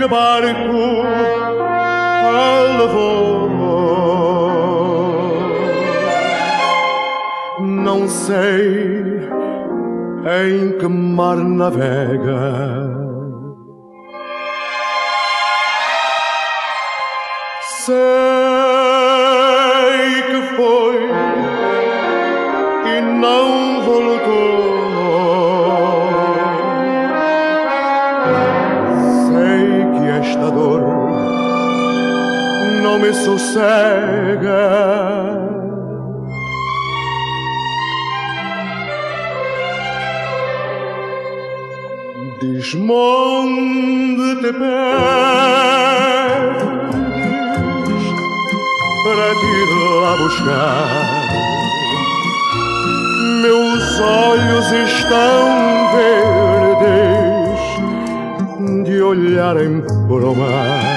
que barco a levou. Não sei em que mar navega. Sei que foi e não voltou. Sei que esta dor não me sossega. Diz-me onde te perdes para te ir lá buscar. Meus olhos estão verdes de olharem para o mar.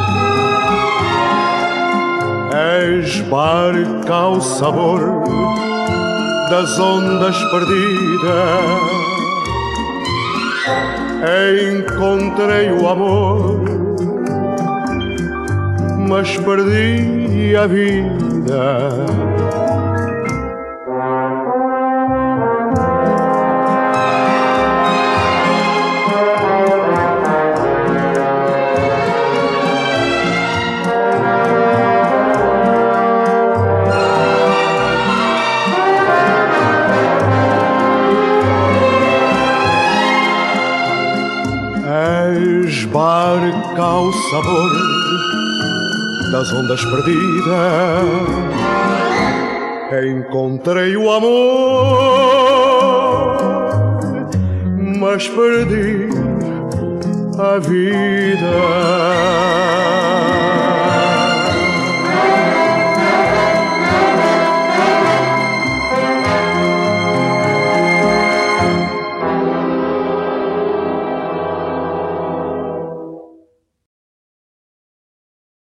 És barca ao sabor das ondas perdidas. Encontrei o amor, mas perdi a vida. Barca ao sabor das ondas perdidas. Encontrei o amor, mas perdi a vida.